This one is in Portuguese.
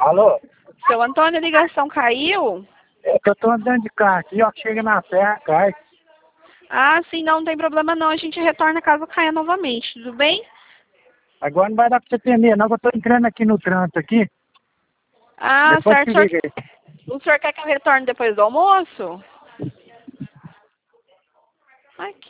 Alô? Seu Antônio, a ligação caiu? É que eu tô andando de carro aqui, ó, que chega na terra, cai. Ah, sim, não tem problema não. A gente retorna caso caia novamente, tudo bem? Agora não vai dar pra você atender, não, que eu tô entrando aqui no trânsito aqui. Ah, Depois certo. te liga aí. O senhor quer que eu retorne depois do almoço? Aqui.